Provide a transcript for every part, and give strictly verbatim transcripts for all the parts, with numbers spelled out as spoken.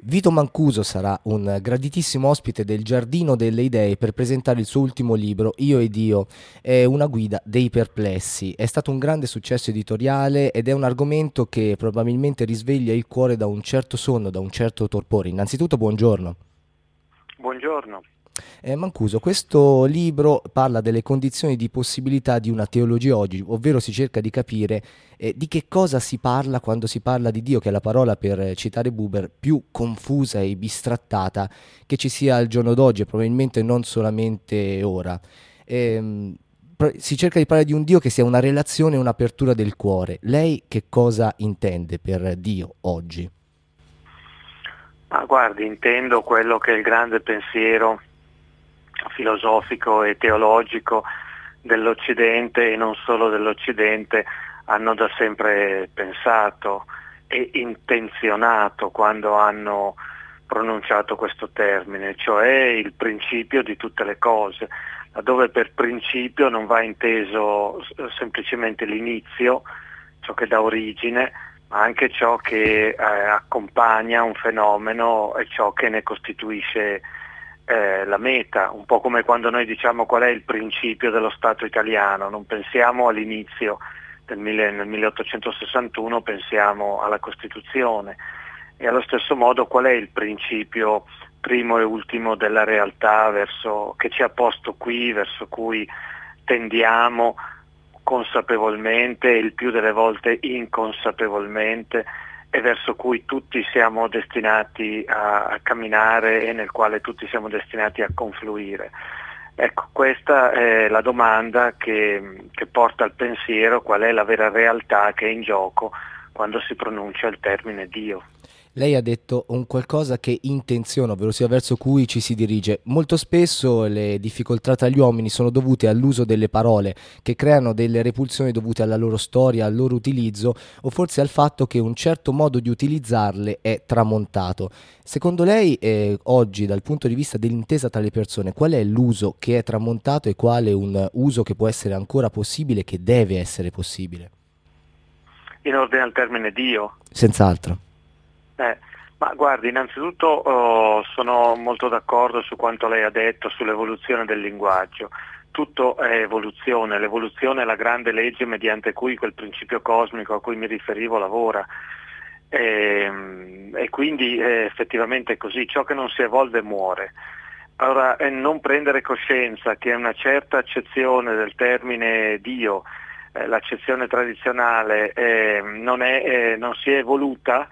Vito Mancuso sarà un graditissimo ospite del Giardino delle Idee per presentare il suo ultimo libro, Io ed Io, è una guida dei perplessi. È stato un grande successo editoriale ed è un argomento che probabilmente risveglia il cuore da un certo sonno, da un certo torpore. Innanzitutto, buongiorno. Buongiorno. Eh, Mancuso, questo libro parla delle condizioni di possibilità di una teologia oggi, ovvero si cerca di capire eh, di che cosa si parla quando si parla di Dio, che è la parola, per eh, citare Buber, più confusa e bistrattata che ci sia al giorno d'oggi e probabilmente non solamente ora. Ehm, pro- si cerca di parlare di un Dio che sia una relazione e un'apertura del cuore. Lei che cosa intende per Dio oggi? Ma guardi, intendo quello che è il grande pensiero filosofico e teologico dell'Occidente e non solo dell'Occidente hanno da sempre pensato e intenzionato quando hanno pronunciato questo termine, cioè il principio di tutte le cose, laddove per principio non va inteso semplicemente l'inizio, ciò che dà origine, ma anche ciò che eh, accompagna un fenomeno e ciò che ne costituisce eh, la meta, un po' come quando noi diciamo qual è il principio dello Stato italiano, non pensiamo all'inizio del mille, nel milleottocentosessantuno, pensiamo alla Costituzione, e allo stesso modo qual è il principio primo e ultimo della realtà verso, che ci ha posto qui, verso cui tendiamo consapevolmente e il più delle volte inconsapevolmente e verso cui tutti siamo destinati a, a camminare e nel quale tutti siamo destinati a confluire. Ecco, questa è la domanda che, che porta al pensiero qual è la vera realtà che è in gioco quando si pronuncia il termine Dio. Lei ha detto un qualcosa che intenziona, ovvero sia verso cui ci si dirige. Molto spesso le difficoltà tra gli uomini sono dovute all'uso delle parole, che creano delle repulsioni dovute alla loro storia, al loro utilizzo, o forse al fatto che un certo modo di utilizzarle è tramontato. Secondo lei, eh, oggi, dal punto di vista dell'intesa tra le persone, qual è l'uso che è tramontato e quale un uso che può essere ancora possibile, che deve essere possibile? In ordine al termine Dio. Senz'altro. Eh, ma guardi, innanzitutto oh, sono molto d'accordo su quanto lei ha detto sull'evoluzione del linguaggio. Tutto è evoluzione, l'evoluzione è la grande legge mediante cui quel principio cosmico a cui mi riferivo lavora. E, e quindi eh, effettivamente è così, ciò che non si evolve muore. Allora, eh, non prendere coscienza che una certa accezione del termine Dio, eh, l'accezione tradizionale, eh, non, è, eh, non si è evoluta,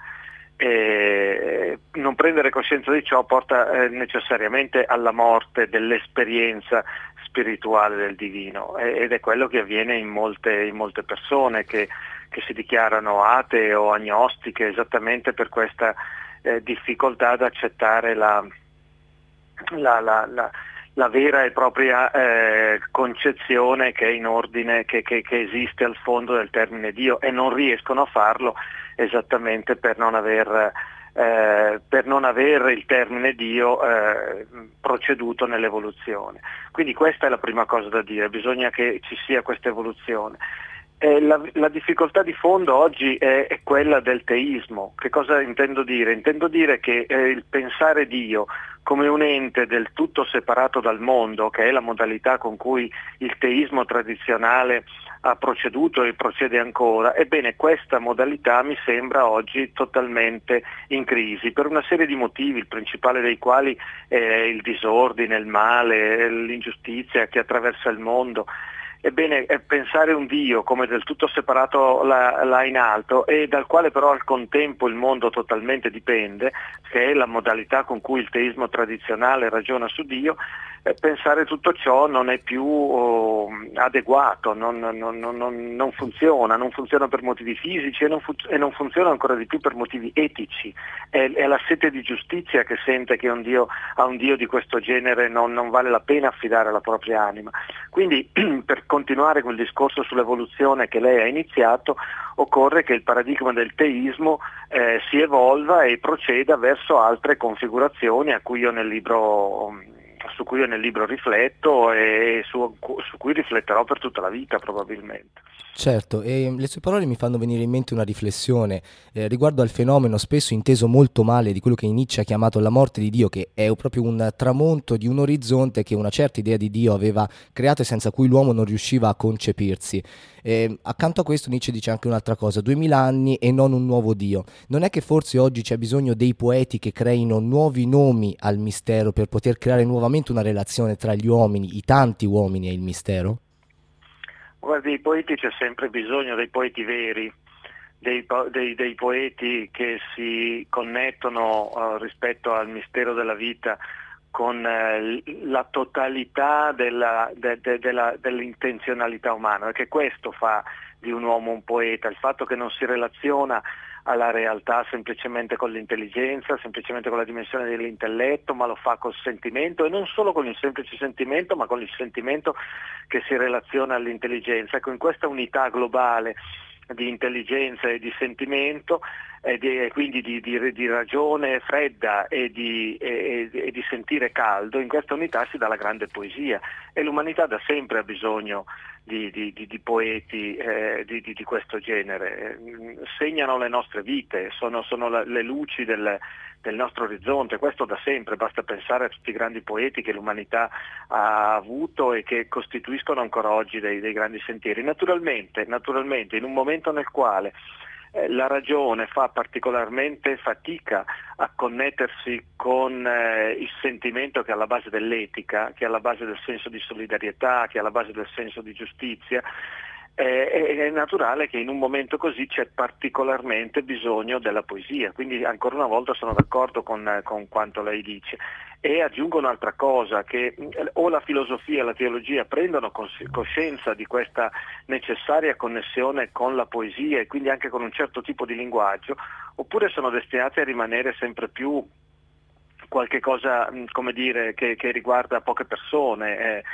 e non prendere coscienza di ciò porta eh, necessariamente alla morte dell'esperienza spirituale del divino, e, ed è quello che avviene in molte, in molte persone che, che si dichiarano atee o agnostiche esattamente per questa eh, difficoltà ad accettare la, la, la, la, la vera e propria eh, concezione che è in ordine, che, che, che esiste al fondo del termine Dio, e non riescono a farlo esattamente per non aver, eh, per non aver il termine Dio eh, proceduto nell'evoluzione. Quindi questa è la prima cosa da dire, bisogna che ci sia questa evoluzione. Eh, la, la difficoltà di fondo oggi è, è quella del teismo. Che cosa intendo dire? Intendo dire che eh, il pensare Dio come un ente del tutto separato dal mondo, che è la modalità con cui il teismo tradizionale ha proceduto e procede ancora, ebbene questa modalità mi sembra oggi totalmente in crisi per una serie di motivi, il principale dei quali è il disordine, il male, l'ingiustizia che attraversa il mondo. Ebbene, pensare un Dio come del tutto separato là, là in alto, e dal quale però al contempo il mondo totalmente dipende, che è la modalità con cui il teismo tradizionale ragiona su Dio, eh, pensare tutto ciò non è più oh, adeguato, non, non, non, non, non funziona, non funziona per motivi fisici e non, fu- e non funziona ancora di più per motivi etici. È, è la sete di giustizia che sente che un Dio, a un Dio di questo genere non, non vale la pena affidare la propria anima. Quindi per continuare quel discorso sull'evoluzione che lei ha iniziato, occorre che il paradigma del teismo eh, si evolva e proceda verso altre configurazioni a cui io nel libro su cui io nel libro rifletto e su, su cui rifletterò per tutta la vita probabilmente. Certo, e le sue parole mi fanno venire in mente una riflessione eh, riguardo al fenomeno spesso inteso molto male di quello che Nietzsche ha chiamato la morte di Dio, che è proprio un tramonto di un orizzonte che una certa idea di Dio aveva creato e senza cui l'uomo non riusciva a concepirsi. Eh, accanto a questo Nietzsche dice anche un'altra cosa: duemila anni e non un nuovo Dio. Non è che forse oggi c'è bisogno dei poeti che creino nuovi nomi al mistero per poter creare nuovamente una relazione tra gli uomini, i tanti uomini e il mistero? Guardi, i poeti c'è sempre bisogno dei poeti veri, dei, po- dei, dei poeti che si connettono uh, rispetto al mistero della vita con eh, la totalità della, de, de, della, dell'intenzionalità umana, perché questo fa di un uomo un poeta, il fatto che non si relaziona alla realtà semplicemente con l'intelligenza, semplicemente con la dimensione dell'intelletto, ma lo fa col sentimento, e non solo con il semplice sentimento, ma con il sentimento che si relaziona all'intelligenza. Ecco, in questa unità globale di intelligenza e di sentimento e, di, e quindi di, di, di ragione fredda e di, e, e di sentire caldo, in questa unità si dà la grande poesia, e l'umanità da sempre ha bisogno di, di, di, di poeti eh, di, di, di questo genere. Segnano le nostre vite, sono, sono la, le luci del, del nostro orizzonte, questo da sempre, basta pensare a tutti i grandi poeti che l'umanità ha avuto e che costituiscono ancora oggi dei, dei grandi sentieri. Naturalmente, naturalmente, in un momento nel quale eh, la ragione fa particolarmente fatica a connettersi con eh, il sentimento che è alla base dell'etica, che è alla base del senso di solidarietà, che è alla base del senso di giustizia, Eh, è, è naturale che in un momento così c'è particolarmente bisogno della poesia, quindi ancora una volta sono d'accordo con, con quanto lei dice, e aggiungo un'altra cosa, che o la filosofia e la teologia prendono cos- coscienza di questa necessaria connessione con la poesia e quindi anche con un certo tipo di linguaggio, oppure sono destinate a rimanere sempre più qualche cosa, come dire, che, che riguarda poche persone. Eh,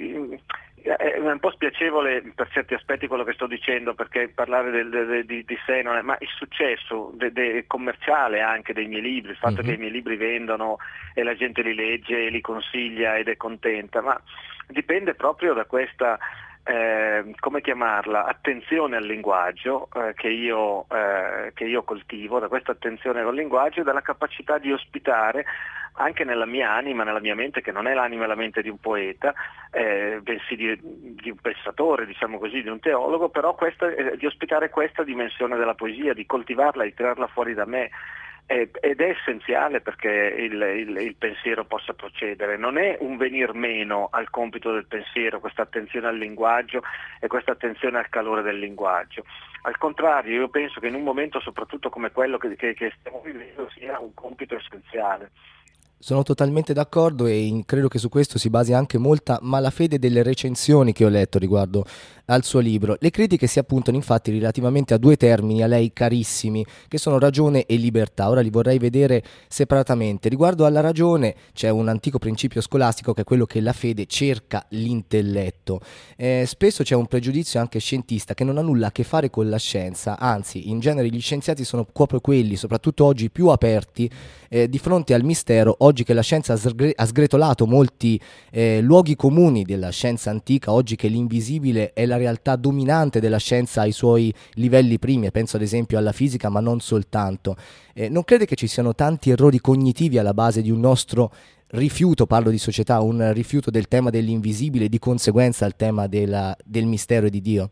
È un po' spiacevole per certi aspetti quello che sto dicendo, perché parlare del, de, di, di sé non è, ma il successo de, de commerciale anche dei miei libri, il fatto mm-hmm. che i miei libri vendono e la gente li legge e li consiglia ed è contenta, ma dipende proprio da questa, eh, come chiamarla, attenzione al linguaggio eh, che, io, eh, che io coltivo, da questa attenzione al linguaggio e dalla capacità di ospitare anche nella mia anima, nella mia mente, che non è l'anima e la mente di un poeta, eh, bensì di, di un pensatore, diciamo così, di un teologo, però questa, eh, di ospitare questa dimensione della poesia, di coltivarla, di tirarla fuori da me, eh, ed è essenziale perché il, il, il pensiero possa procedere. Non è un venir meno al compito del pensiero, questa attenzione al linguaggio e questa attenzione al calore del linguaggio. Al contrario, io penso che in un momento soprattutto come quello che, che, che stiamo vivendo sia un compito essenziale. Sono totalmente d'accordo e in, credo che su questo si basi anche molta malafede delle recensioni che ho letto riguardo al suo libro. Le critiche si appuntano infatti relativamente a due termini a lei carissimi, che sono ragione e libertà. Ora li vorrei vedere separatamente. Riguardo alla ragione c'è un antico principio scolastico che è quello che la fede cerca l'intelletto. Eh, spesso c'è un pregiudizio anche scientista che non ha nulla a che fare con la scienza, anzi in genere gli scienziati sono proprio quelli, soprattutto oggi, più aperti eh, di fronte al mistero. Oggi che la scienza ha, sgre- ha sgretolato molti eh, luoghi comuni della scienza antica, oggi che l'invisibile è la realtà dominante della scienza ai suoi livelli primi, penso ad esempio alla fisica, ma non soltanto. Eh, non crede che ci siano tanti errori cognitivi alla base di un nostro rifiuto, parlo di società, un rifiuto del tema dell'invisibile e di conseguenza al tema della, del mistero di Dio?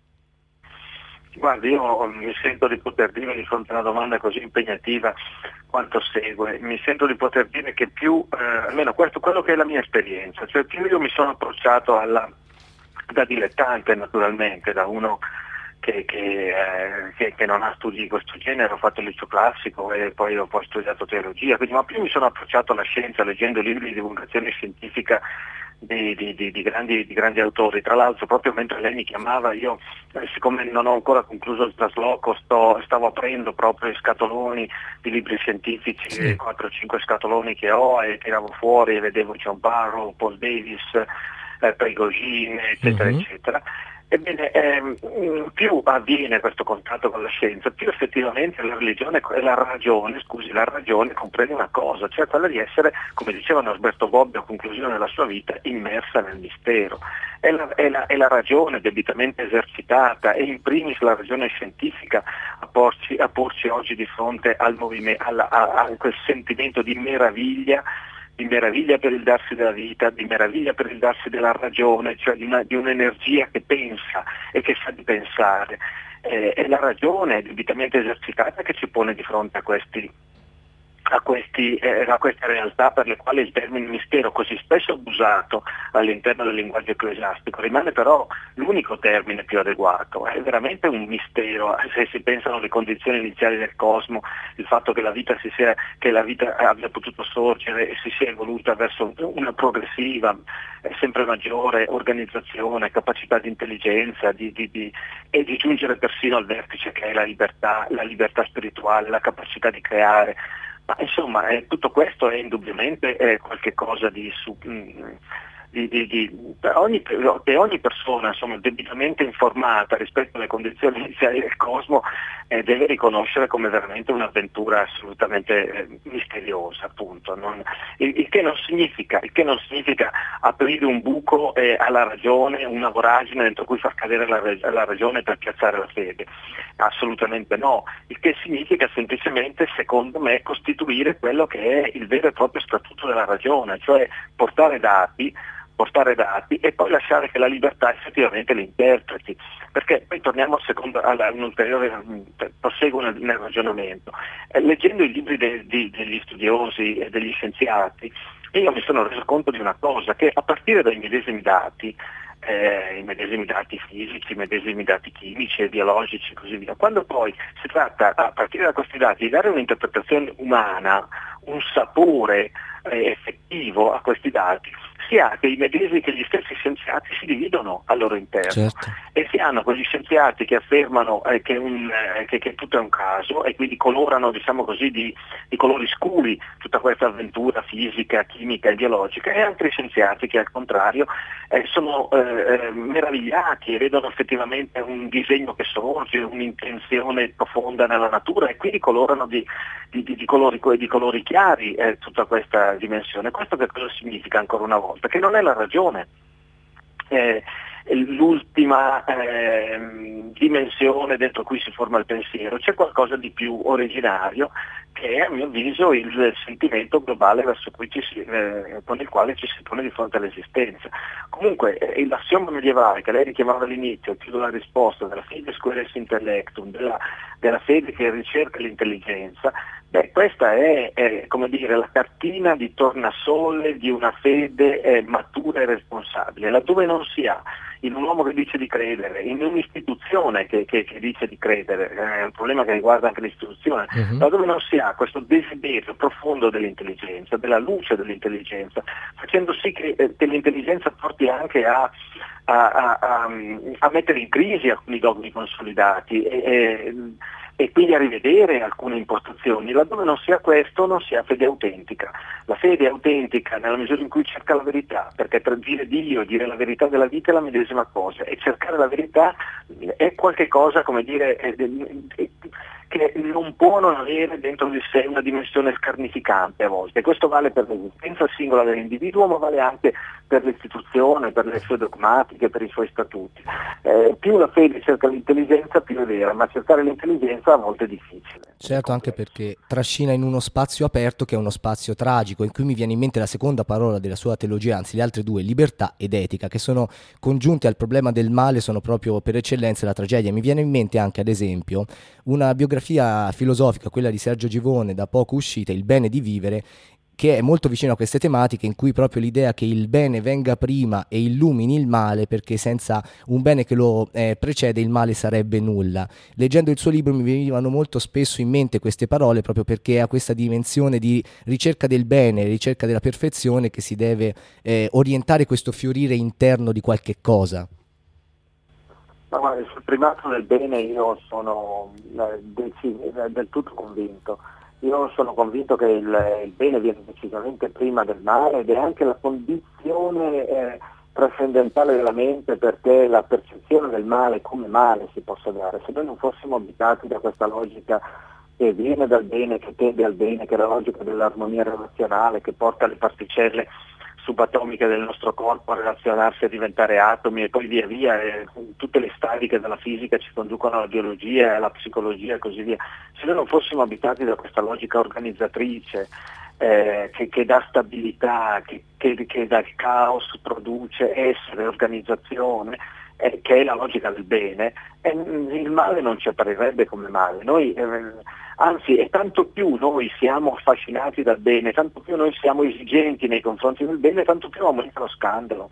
Guardi, io mi sento di poter dire di fronte a una domanda così impegnativa quanto segue, mi sento di poter dire che più, eh, almeno questo quello che è la mia esperienza, cioè più io mi sono approcciato alla, da dilettante naturalmente, da uno che, che, eh, che, che non ha studi di questo genere, ho fatto il liceo classico e poi ho poi studiato teologia, quindi, ma più mi sono approcciato alla scienza leggendo libri di divulgazione scientifica Di, di, di, di, grandi, di grandi autori. Tra l'altro proprio mentre lei mi chiamava io, eh, siccome non ho ancora concluso il trasloco, sto, stavo aprendo proprio i scatoloni di libri scientifici, sì. quattro o cinque scatoloni che ho, e tiravo fuori e vedevo John Barrow, Paul Davis, eh, Prigogine, eccetera, mm-hmm. eccetera. Ebbene, ehm, più avviene questo contatto con la scienza, più effettivamente la religione, la ragione, scusi, la ragione comprende una cosa, cioè quella di essere, come diceva Norberto Bobbio a conclusione della sua vita, immersa nel mistero. È la, è la, è la ragione debitamente esercitata, e in primis la ragione scientifica, a porci, a porci oggi di fronte al movimento, alla, a, a quel sentimento di meraviglia, di meraviglia per il darsi della vita, di meraviglia per il darsi della ragione, cioè di, una, di un'energia che pensa e che sa di pensare. Eh, è la ragione debitamente esercitata che ci pone di fronte a questi A, questi, eh, a queste realtà per le quali il termine mistero, così spesso abusato all'interno del linguaggio ecclesiastico, rimane però l'unico termine più adeguato. È veramente un mistero, se si pensano alle condizioni iniziali del cosmo, il fatto che la vita, si sia, che la vita abbia potuto sorgere e si sia evoluta verso una progressiva, eh, sempre maggiore organizzazione, capacità di intelligenza di, di, di, e di giungere persino al vertice che è la libertà, la libertà spirituale, la capacità di creare. Ma insomma, eh, tutto questo è indubbiamente eh, qualche cosa di, su, mh, di, di, di per ogni, che ogni persona, insomma, debitamente informata rispetto alle condizioni iniziali del cosmo eh, deve riconoscere come veramente un'avventura assolutamente eh, misteriosa, appunto. Non, il, il, che non significa, il che non significa aprire un buco eh, alla ragione, una voragine dentro cui far cadere la, la ragione per piazzare la fede. Assolutamente no, il che significa semplicemente, secondo me, costituire quello che è il vero e proprio statuto della ragione, cioè portare dati, portare dati e poi lasciare che la libertà effettivamente li interpreti, perché poi torniamo al secondo, alla, un ulteriore, proseguo nel, nel ragionamento. Eh, leggendo i libri de, di, degli studiosi e degli scienziati, io mi sono reso conto di una cosa, che a partire dai medesimi dati, Eh, i medesimi dati fisici, i medesimi dati chimici e biologici e così via. Quando poi si tratta, a partire da questi dati, di dare un'interpretazione umana, un sapore eh, effettivo a questi dati, si ha che i medesimi, che gli stessi scienziati si dividono al loro interno. Certo. E si hanno quegli scienziati che affermano eh, che, un, eh, che, che tutto è un caso e quindi colorano, diciamo così, di, di colori scuri tutta questa avventura fisica, chimica e biologica, e altri scienziati che al contrario eh, sono eh, eh, meravigliati e vedono effettivamente un disegno che sorge, un'intenzione profonda nella natura, e quindi colorano di, di, di, di, colori, di colori chiari eh, tutta questa dimensione. Questo che cosa significa ancora una volta? Che non è la ragione eh, l'ultima eh, dimensione dentro cui si forma il pensiero, c'è qualcosa di più originario che è, a mio avviso, il sentimento globale verso cui ci si, eh, con il quale ci si pone di fronte all'esistenza. Comunque eh, l'assioma medievale che lei richiamava all'inizio, chiudo la risposta, della fides queres intellectum, della, della fede che ricerca l'intelligenza, beh, questa è, è come dire, la cartina di tornasole di una fede eh, matura e responsabile, laddove non si ha in un uomo che dice di credere, in un'istituzione che, che, che dice di credere, è un problema che riguarda anche l'istituzione, Mhm. laddove non si ha questo desiderio profondo dell'intelligenza, della luce dell'intelligenza, facendo sì che, eh, che l'intelligenza porti anche a, a, a, a, a mettere in crisi alcuni dogmi consolidati e, e, e quindi a rivedere alcune impostazioni. Laddove non sia questo non si ha fede autentica. La fede è autentica nella misura in cui cerca la verità, perché per dire Dio, dire la verità della vita è la medesima cosa, e cercare la verità è qualche cosa, come dire, è, è, che non può non avere dentro di sé una dimensione scarnificante a volte. Questo vale per l'esistenza singola dell'individuo, ma vale anche per l'istituzione, per le sue dogmatiche, per i suoi statuti. Eh, più la fede cerca l'intelligenza, più è vera, ma cercare l'intelligenza a volte è difficile. Certo, anche perché trascina in uno spazio aperto che è uno spazio tragico, in cui mi viene in mente la seconda parola della sua teologia, anzi le altre due, libertà ed etica, che sono congiunte al problema del male, sono proprio per eccellenza la tragedia. Mi viene in mente anche, ad esempio, una biografia filosofica, quella di Sergio Givone, da poco uscita, Il bene di vivere, che è molto vicino a queste tematiche, in cui proprio l'idea che il bene venga prima e illumini il male, perché senza un bene che lo eh, precede il male sarebbe nulla. Leggendo il suo libro mi venivano molto spesso in mente queste parole, proprio perché ha questa dimensione di ricerca del bene, ricerca della perfezione, che si deve eh, orientare questo fiorire interno di qualche cosa. Ma guarda, sul primato del bene io sono eh, deci- eh, del tutto convinto. Io sono convinto che il, il bene viene decisamente prima del male, ed è anche la condizione eh, trascendentale della mente perché la percezione del male come male si possa dare. Se noi non fossimo abitati da questa logica che viene dal bene, che tende al bene, che è la logica dell'armonia relazionale, che porta le particelle subatomiche del nostro corpo a relazionarsi, a diventare atomi e poi via via eh, tutte le strade che dalla fisica ci conducono alla biologia, alla psicologia e così via. Se noi non fossimo abitati da questa logica organizzatrice eh, che, che dà stabilità, che, che, che dal caos produce essere, organizzazione, eh, che è la logica del bene, eh, il male non ci apparirebbe come male. Noi eh, Anzi, e tanto più noi siamo affascinati dal bene, tanto più noi siamo esigenti nei confronti del bene, tanto più aumenta lo scandalo.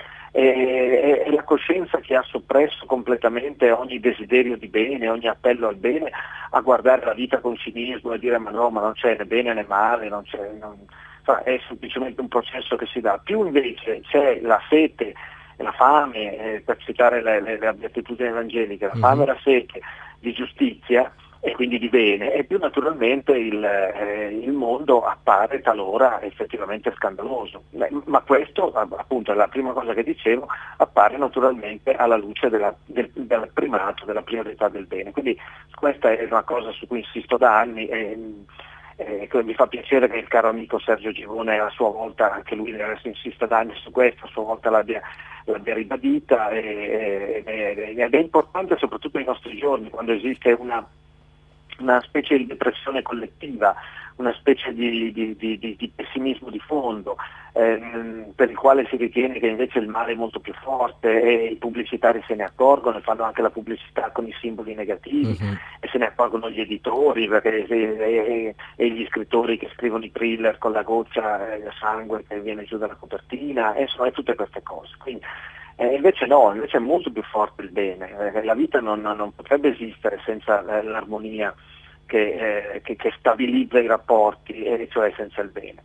È, è la coscienza che ha soppresso completamente ogni desiderio di bene, ogni appello al bene, a guardare la vita con cinismo e dire ma no, ma non c'è né bene né male, non c'è, non, è semplicemente un processo che si dà. Più invece c'è la sete, la fame, eh, per citare le, le, le beatitudini evangeliche, la fame e la sete di giustizia, e quindi di bene, e più naturalmente il, eh, il mondo appare talora effettivamente scandaloso. Ma questo, appunto, è la prima cosa che dicevo, appare naturalmente alla luce della, del, del primato, della priorità del bene. Quindi questa è una cosa su cui insisto da anni e, e mi fa piacere che il caro amico Sergio Givone a sua volta, anche lui insista da anni su questo, a sua volta l'abbia l'abbia ribadita, e, e, ed è importante soprattutto nei nostri giorni, quando esiste una una specie di depressione collettiva, una specie di, di, di, di pessimismo di fondo, ehm, per il quale si ritiene che invece il male è molto più forte e i pubblicitari se ne accorgono e fanno anche la pubblicità con i simboli negativi, mm-hmm. e se ne accorgono gli editori perché, e, e, e gli scrittori che scrivono i thriller con la goccia e il sangue che viene giù dalla copertina, e insomma, e tutte queste cose. Quindi, Eh, invece no, invece è molto più forte il bene, eh, la vita non, non potrebbe esistere senza eh, l'armonia che, eh, che, che stabilizza i rapporti, e cioè senza il bene.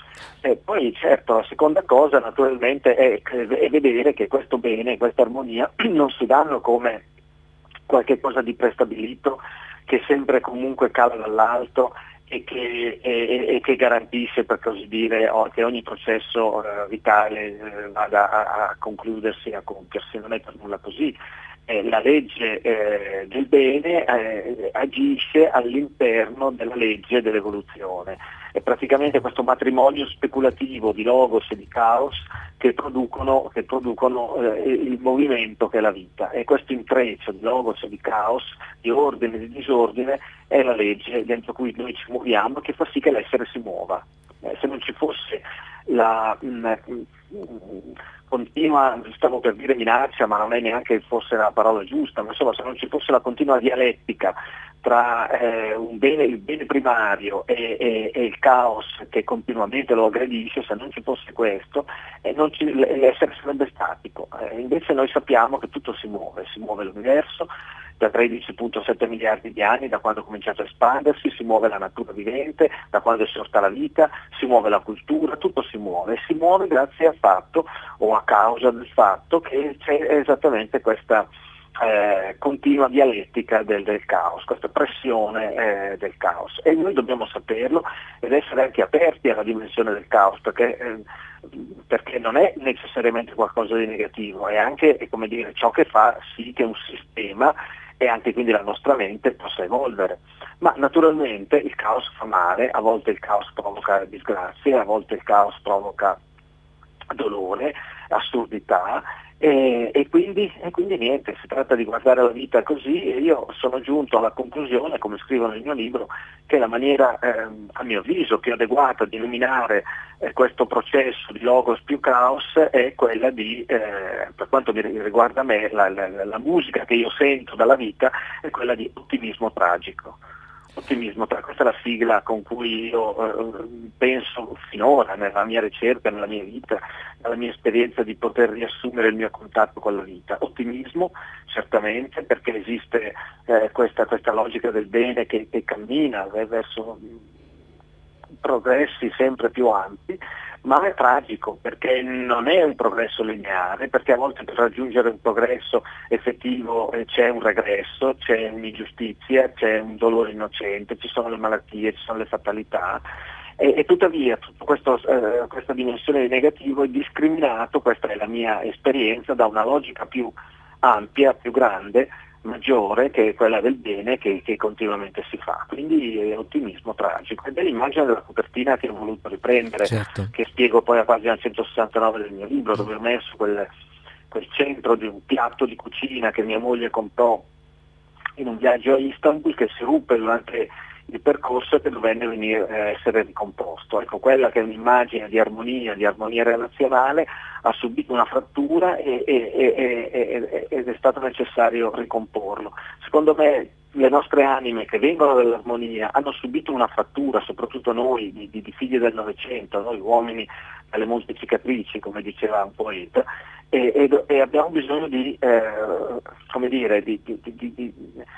E poi certo la seconda cosa naturalmente è, è vedere che questo bene, questa armonia non si danno come qualche cosa di prestabilito che sempre comunque cala dall'alto e che, e, e che garantisce, per così dire, che ogni processo eh, vitale eh, vada a, a concludersi, a compiersi. Non è per nulla così. Eh, la legge eh, del bene eh, agisce all'interno della legge dell'evoluzione. È praticamente questo matrimonio speculativo di logos e di caos che producono, che producono eh, il movimento che è la vita, e questo intreccio di logos e di caos, di ordine e di disordine, è la legge dentro cui noi ci muoviamo, che fa sì che l'essere si muova. Eh, se non ci fosse la mh, mh, continua, stavo per dire minaccia, ma non è neanche forse la parola giusta, ma insomma se non ci fosse la continua dialettica tra eh, un bene, il bene primario e, e, e il caos che continuamente lo aggredisce, se non ci fosse questo, eh, non ci, l'essere sarebbe statico. Eh, invece noi sappiamo che tutto si muove, si muove l'universo da tredici virgola sette miliardi di anni, da quando ha cominciato a espandersi, si muove la natura vivente, da quando è sorta la vita, si muove la cultura, tutto si muove, e si muove grazie al fatto o a causa del fatto che c'è esattamente questa eh, continua dialettica del, del caos, questa pressione eh, del caos, e noi dobbiamo saperlo ed essere anche aperti alla dimensione del caos, perché eh, perché non è necessariamente qualcosa di negativo, è anche, è come dire, ciò che fa sì che un sistema e anche quindi la nostra mente possa evolvere. Ma naturalmente il caos fa male, a volte il caos provoca disgrazie, a volte il caos provoca dolore, assurdità, e, e, quindi, e quindi niente, si tratta di guardare la vita così, e io sono giunto alla conclusione, come scrivo nel mio libro, che la maniera, ehm, a mio avviso, più adeguata di illuminare eh, questo processo di logos più caos è quella di, eh, per quanto mi riguarda me, la, la, la musica che io sento dalla vita è quella di ottimismo tragico. Ottimismo, questa è la sigla con cui io eh, penso finora nella mia ricerca, nella mia vita, nella mia esperienza di poter riassumere il mio contatto con la vita. Ottimismo certamente, perché esiste eh, questa, questa logica del bene che, che cammina eh, verso progressi sempre più ampi, ma è tragico perché non è un progresso lineare, perché a volte per raggiungere un progresso effettivo eh, c'è un regresso, c'è un'ingiustizia, c'è un dolore innocente, ci sono le malattie, ci sono le fatalità, E, e tuttavia tutto questo, eh, questa dimensione di negativo è discriminato, questa è la mia esperienza, da una logica più ampia, più grande, maggiore, che è quella del bene che, che continuamente si fa. Quindi è ottimismo tragico. Ed è l'immagine della copertina che ho voluto riprendere, Certo. che spiego poi a pagina centosessantanove del mio libro, dove ho messo quel, quel centro di un piatto di cucina che mia moglie comprò in un viaggio a Istanbul, che si ruppe durante il percorso e che dovenne venire, eh, essere ricomposto. Ecco, quella che è un'immagine di armonia, di armonia relazionale, ha subito una frattura e, e, e, e, ed è stato necessario ricomporlo. Secondo me le nostre anime che vengono dall'armonia hanno subito una frattura, soprattutto noi di, di, di figli del Novecento, noi uomini dalle molte cicatrici, come diceva un poeta, e, e, e abbiamo bisogno di, eh, come dire, di, di, di, di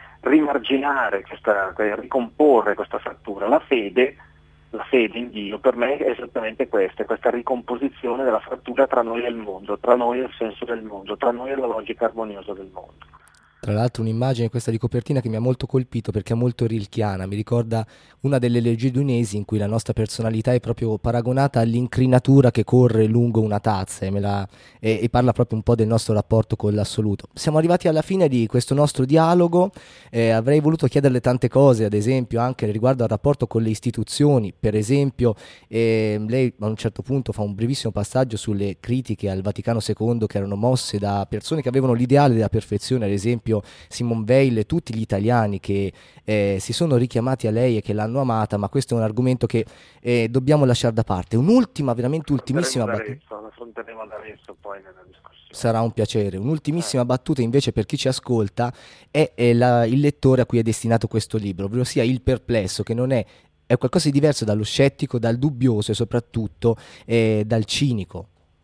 rimarginare questa, ricomporre questa frattura. La fede, la fede in Dio per me è esattamente questa, questa ricomposizione della frattura tra noi e il mondo, tra noi e il senso del mondo, tra noi e la logica armoniosa del mondo. Tra l'altro un'immagine questa di copertina che mi ha molto colpito perché è molto rilchiana, mi ricorda una delle leggi dunesi in cui la nostra personalità è proprio paragonata all'incrinatura che corre lungo una tazza e, me la, e, e parla proprio un po' del nostro rapporto con l'assoluto. Siamo arrivati alla fine di questo nostro dialogo, eh, avrei voluto chiederle tante cose, ad esempio anche riguardo al rapporto con le istituzioni, per esempio eh, lei a un certo punto fa un brevissimo passaggio sulle critiche al Vaticano secondo che erano mosse da persone che avevano l'ideale della perfezione, ad esempio Simone Veil e tutti gli italiani che eh, si sono richiamati a lei e che l'hanno amata, ma questo è un argomento che eh, dobbiamo lasciare da parte. Un'ultima, veramente ultimissima battuta. Affronteremo ad Arezzo poi nella discussione. Sarà un piacere. Un'ultimissima eh. battuta invece per chi ci ascolta è, è la, il lettore a cui è destinato questo libro, ovvero sia il perplesso, che non è, è qualcosa di diverso dallo scettico, dal dubbioso e soprattutto eh, dal cinico.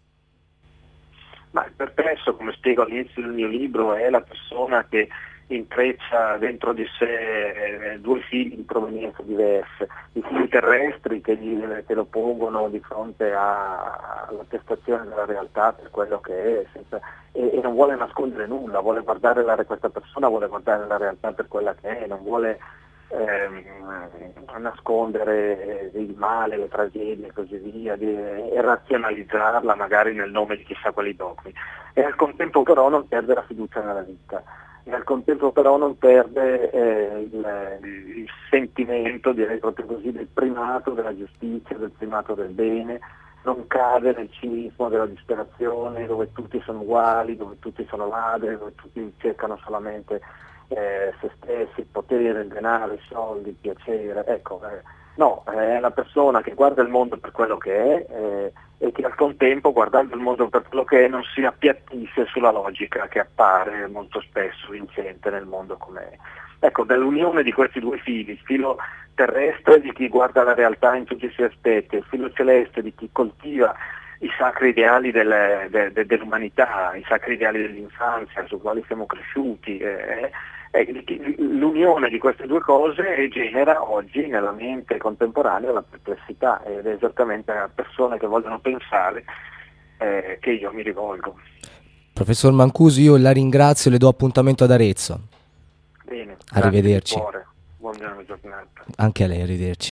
Ma il perplesso, come spiego all'inizio del mio libro, è la persona che intreccia dentro di sé eh, due fili di provenienza diverse, i fili terrestri che, gli, che lo pongono di fronte a, all'attestazione della realtà per quello che è, senza, e, e non vuole nascondere nulla, vuole guardare la, questa persona vuole guardare la realtà per quella che è, non vuole ehm, nascondere il male, le tragedie e così via, di, e razionalizzarla magari nel nome di chissà quali dogmi. E al contempo però non perde la fiducia nella vita. E al contempo però non perde eh, il, il sentimento, direi proprio così, del primato della giustizia, del primato del bene, non cade nel cinismo della disperazione dove tutti sono uguali, dove tutti sono ladri, dove tutti cercano solamente eh, se stessi, il potere, il denaro, i soldi, il piacere. Ecco, eh, no, è una persona che guarda il mondo per quello che è eh, e che al contempo, guardando il mondo per quello che è, non si appiattisce sulla logica che appare molto spesso vincente nel mondo com'è. Ecco, dall'unione di questi due fili, il filo terrestre di chi guarda la realtà in tutti i suoi aspetti, il filo celeste di chi coltiva i sacri ideali del, de, de, dell'umanità, i sacri ideali dell'infanzia su quali siamo cresciuti. Eh, eh, l'unione di queste due cose genera oggi nella mente contemporanea la perplessità ed è esattamente a persone che vogliono pensare eh, che io mi rivolgo. Professor Mancuso, io la ringrazio e le do appuntamento ad Arezzo. Bene, arrivederci. Buona giornata. Anche a lei, arrivederci.